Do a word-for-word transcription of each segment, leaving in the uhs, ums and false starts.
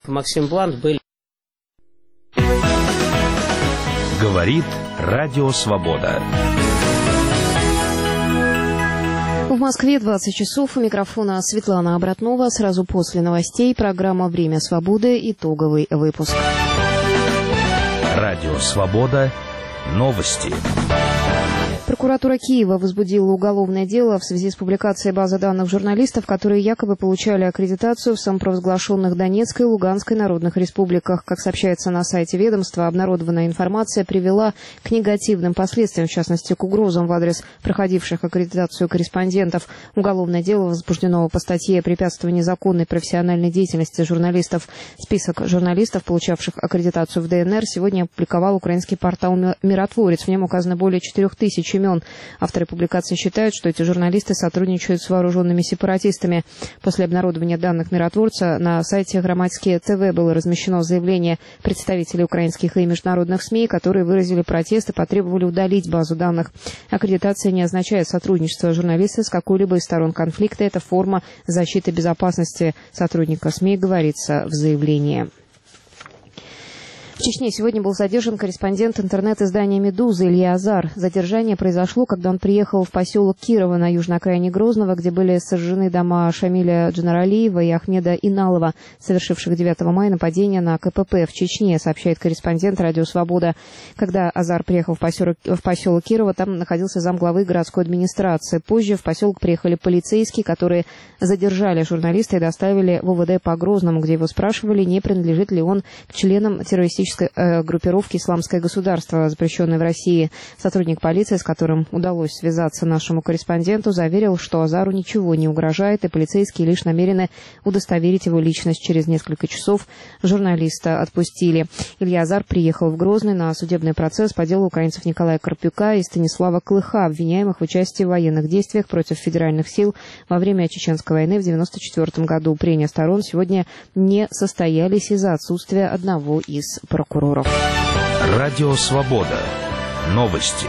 Максим Блант были. Говорит Радио Свобода. В Москве двадцать часов. У микрофона Светлана Обратнова. Сразу после новостей программа «Время свободы». Итоговый выпуск. Радио Свобода. Новости. Прокуратура Киева возбудила уголовное дело в связи с публикацией базы данных журналистов, которые якобы получали аккредитацию в самопровозглашенных Донецкой и Луганской народных республиках. Как сообщается на сайте ведомства, обнародованная информация привела к негативным последствиям, в частности, к угрозам в адрес проходивших аккредитацию корреспондентов. Уголовное дело возбуждено по статье «Препятствование незаконной профессиональной деятельности журналистов». Список журналистов, получавших аккредитацию в ДНР, сегодня опубликовал украинский портал «Миротворец». В нем указано более четырех тысяч имен. Авторы публикации считают, что эти журналисты сотрудничают с вооруженными сепаратистами. После обнародования данных «Миротворца» на сайте «Громадские ТВ» было размещено заявление представителей украинских и международных СМИ, которые выразили протест и потребовали удалить базу данных. Аккредитация не означает сотрудничество журналиста с какой-либо из сторон конфликта. Это форма защиты безопасности сотрудника СМИ, говорится в заявлении. В Чечне сегодня был задержан корреспондент интернет-издания «Медуза» Илья Азар. Задержание произошло, когда он приехал в поселок Кирово на южной окраине Грозного, где были сожжены дома Шамиля Джанаралиева и Ахмеда Иналова, совершивших девятого мая нападение на КПП в Чечне, сообщает корреспондент «Радио Свобода». Когда Азар приехал в поселок, в поселок Кирово, там находился замглавы городской администрации. Позже в поселок приехали полицейские, которые задержали журналиста и доставили в ОВД по Грозному, где его спрашивали, не принадлежит ли он к членам террористической группировки «Исламское государство», запрещенной в России. Сотрудник полиции, с которым удалось связаться нашему корреспонденту, заверил, что Азару ничего не угрожает, и полицейские лишь намерены удостоверить его личность. Через несколько часов журналиста отпустили. Илья Азар приехал в Грозный на судебный процесс по делу украинцев Николая Карпюка и Станислава Клыха, обвиняемых в участии в военных действиях против федеральных сил во время Чеченской войны в девяносто четвёртом году. Прения сторон сегодня не состоялись из-за отсутствия одного из прокуроров. прокуроров. Радио Свобода. Новости.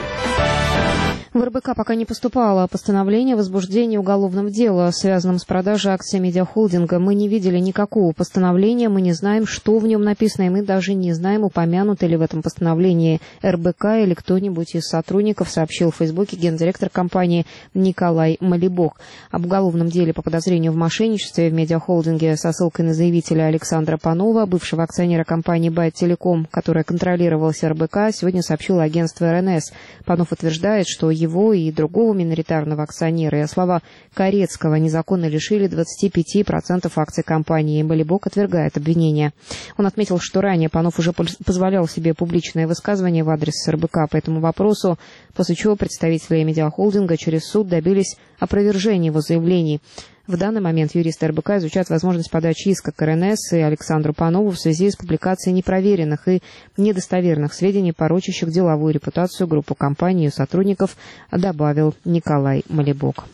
В эр бэ ка пока не поступало постановление о возбуждении уголовного дела, связанном с продажей акций медиахолдинга. Мы не видели никакого постановления, мы не знаем, что в нем написано, и мы даже не знаем, упомянуто ли в этом постановлении эр бэ ка или кто-нибудь из сотрудников, сообщил в Фейсбуке гендиректор компании Николай Малибок. Об уголовном деле по подозрению в мошенничестве в медиахолдинге со ссылкой на заявителя Александра Панова, бывшего акционера компании Байт-Телеком, которая контролировалась эр бэ ка, сегодня сообщило агентство эр эн эс. Панов утверждает, что его и другого миноритарного акционера и слова Корецкого незаконно лишили двадцати пяти процентов акций компании. Малибок отвергает обвинения. Он отметил, что ранее Панов уже позволял себе публичное высказывание в адрес эр бэ ка по этому вопросу, после чего представители медиахолдинга через суд добились опровержения его заявлений. В данный момент юристы эр бэ ка изучают возможность подачи иска к эр эн эс и Александру Панову в связи с публикацией непроверенных и недостоверных сведений, порочащих деловую репутацию группы компаний и сотрудников, добавил Николай Малибок.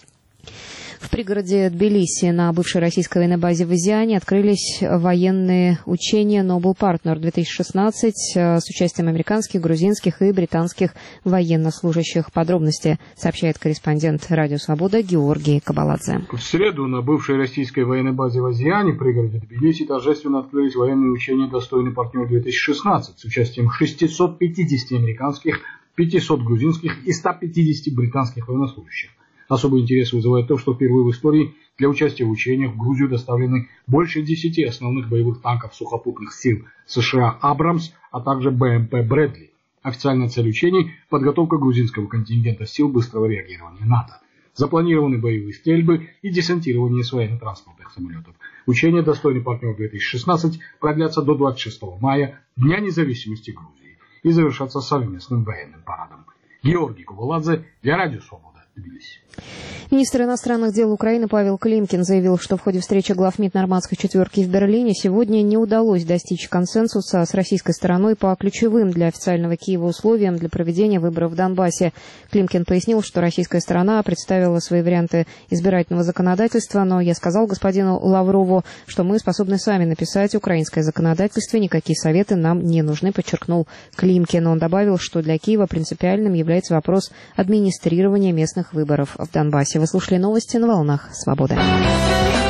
В пригороде Тбилиси на бывшей российской военной базе в Изиане открылись военные учения Noble Partner две тысячи шестнадцать с участием американских, грузинских и британских военнослужащих. Подробности сообщает корреспондент «Радио Свобода» Георгий Кабаладзе. В среду на бывшей российской военной базе в Изиане в пригороде Тбилиси торжественно открылись военные учения «Достойный партнер две тысячи шестнадцать» с участием шестисот пятидесяти американских, пятисот грузинских и ста пятидесяти британских военнослужащих. Особый интерес вызывает то, что впервые в истории для участия в учениях в Грузию доставлены больше десяти основных боевых танков сухопутных сил США «Абрамс», а также бэ эм пэ «Брэдли». Официальная цель учений – подготовка грузинского контингента сил быстрого реагирования НАТО. Запланированы боевые стрельбы и десантирование с военно-транспортных самолетов. Учения «Достойный партнер две тысячи шестнадцать» продлятся до двадцать шестого мая, Дня независимости Грузии, и завершатся совместным военным парадом. Георгий Кабаладзе для Радио Свобода. Министр иностранных дел Украины Павел Климкин заявил, что в ходе встречи глав МИД нормандской четверки в Берлине сегодня не удалось достичь консенсуса с российской стороной по ключевым для официального Киева условиям для проведения выборов в Донбассе. Климкин пояснил, что российская сторона представила свои варианты избирательного законодательства, но я сказал господину Лаврову, что мы способны сами написать украинское законодательство, никакие советы нам не нужны, подчеркнул Климкин. Он добавил, что для Киева принципиальным является вопрос администрирования местных выборов в Донбассе. Вы слушали новости на волнах «Свободы».